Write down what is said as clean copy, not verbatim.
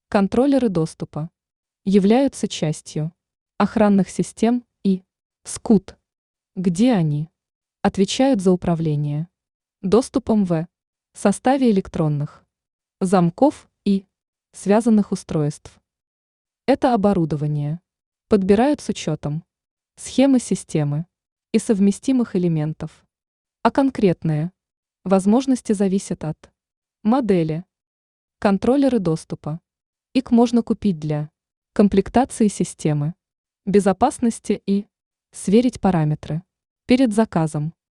Контроллеры доступа являются частью охранных систем и СКУТ. Где они? Отвечают за управление доступом в составе электронных замков и связанных устройств. Это оборудование подбирают с учетом схемы системы и совместимых элементов, а конкретные возможности зависят от модели. Контроллеры доступа. Их можно купить для комплектации системы, безопасности и сверить параметры перед заказом.